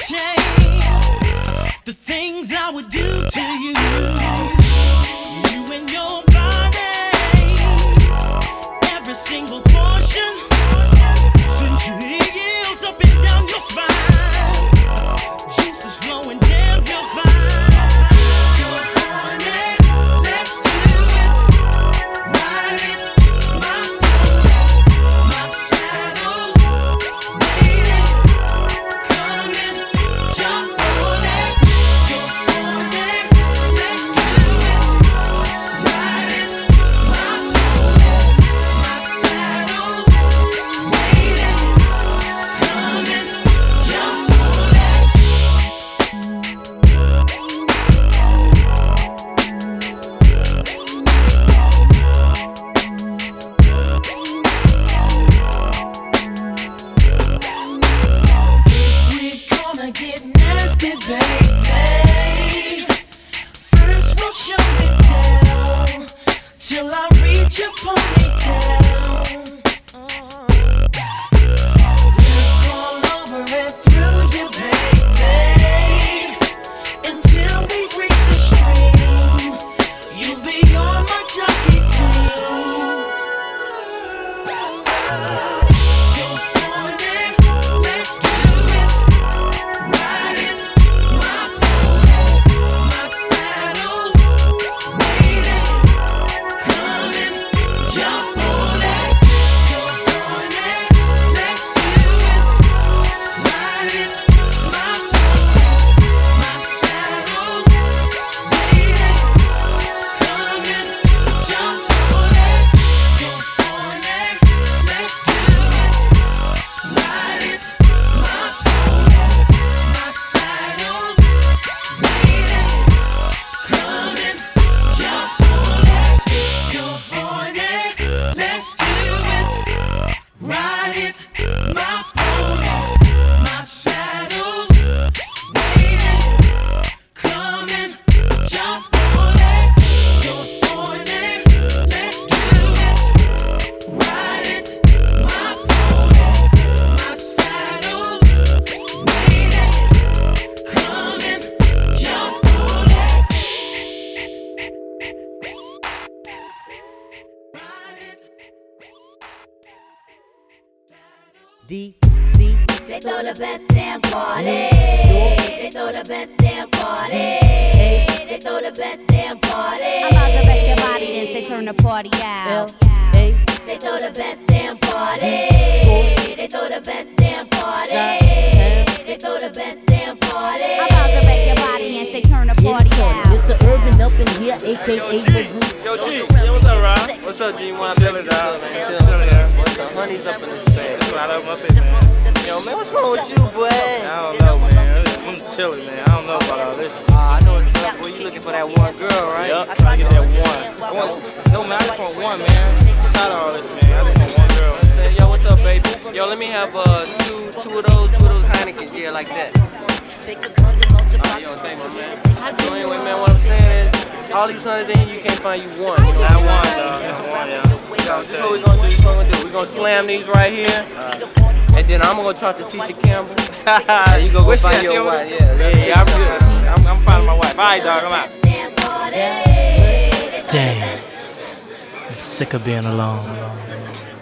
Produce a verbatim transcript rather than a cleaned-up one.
change the things I would do to you. You and your body, every single portion, since you heels up and down your spine, juices flowing down your spine. D C They throw the best damn party. They throw the best damn party. They throw the best damn party. I'm about to wreck your body and say turn the party out. A They throw the best damn party. They throw the best damn party. They throw the best damn party. I'm about to wreck your body and say turn the party out. Mister Urban up in here, aka Magoo. Yo, G, yo, what's up, Rob? What's up, G? One chillin' down, man. Chillin' there. What's up? Honey's up in this bag. That's what I'm up in, man. Yo, man, what's wrong with you, boy? I don't know, man. I'm just chillin', man. I don't know about all this shit. Uh, I know it's up, boy. You looking for that one girl, right? Yup, I'm trying to get that one. I want, no, man, I just want one, man. I'm tired of all this, man. I just want one girl. Say, yo, what's up, baby? Yo, let me have uh two, two of those, two of those Heinekens, yeah, like that. Uh, yo, thank you, man. So anyway, man, what I'm saying is, all these hundreds in here, you can't find you one. You know? I want, dog. I want, yeah. This is what we're gonna do. This is what we're gonna do. We're gonna slam these right here. Uh, And then I'm gonna talk to Tisha Campbell. And you go, go Where's find that? your She wife. over Yeah, there? Yeah, I'm good. I'm, I'm finding my wife. All right, dog, I'm out. Damn, I'm sick of being alone.